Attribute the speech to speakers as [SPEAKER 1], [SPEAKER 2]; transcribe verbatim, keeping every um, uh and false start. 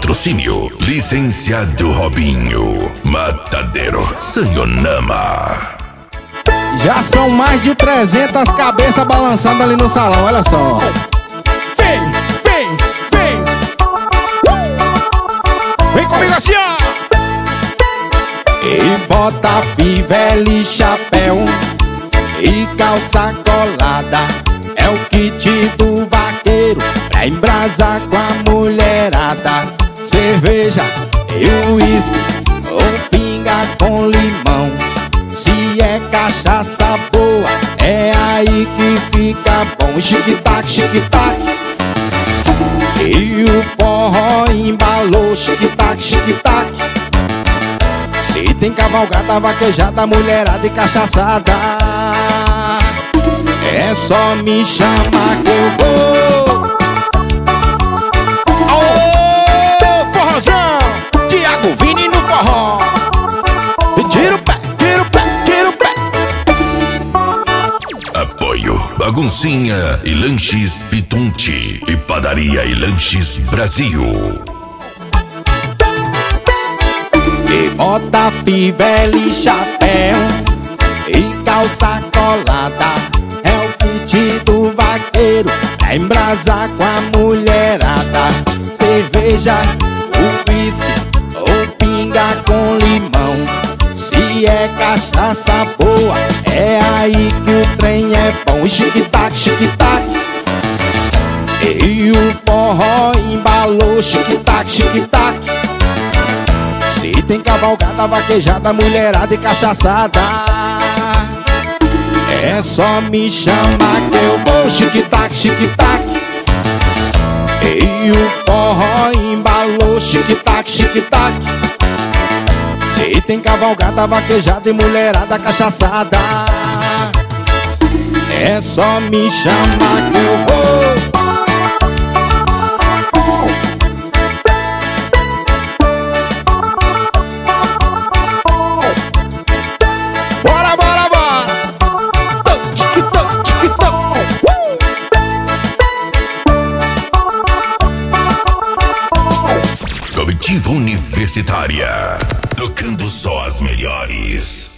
[SPEAKER 1] Patrocínio Licenciado Robinho, Matadeiro, Sayonama.
[SPEAKER 2] Já são mais de trezentas cabeças balançando ali no salão, olha só. Vem, vem, vem. Uh! Vem comigo assim, ó. E bota fivela, chapéu e calça colada. É o kit do vaqueiro pra embrasar com a mulherada. Cerveja e uísque ou pinga com limão. Se é cachaça boa, é aí que fica bom. Chique-tac, chique-tac. E o forró embalou. Chique-tac, chique-tac. Se tem cavalgada, vaquejada, mulherada e cachaçada, é só me chamar que eu vou. Aô, forrozão, Thiago Vini no forró. E tira o pé, tira o pé, tira o pé.
[SPEAKER 1] Apoio Baguncinha e Lanches Pitunti e Padaria e Lanches Brasil.
[SPEAKER 2] E bota fivela e chapéu e calça colada. É o kit do vaqueiro pra embrasar com a mulherada. Cerveja, uísque ou pinga com limão. Se é cachaça boa, é aí que o trem é bom. Chique-tac, chique-tac. E o forró embalou. Chique-tac, chique-tac. Se tem cavalgada, vaquejada, mulherada e cachaçada, é só me chamar que eu vou. Chique-tac, chique-tac. E o forró embalou. Chique-tac, chique-tac. Se tem cavalgada, vaquejada e mulherada cachaçada, é só me chamar que eu vou. Bora, bora, bora! Tic-toc, tic-toc.
[SPEAKER 1] Comitiva Universitária, tocando só as melhores.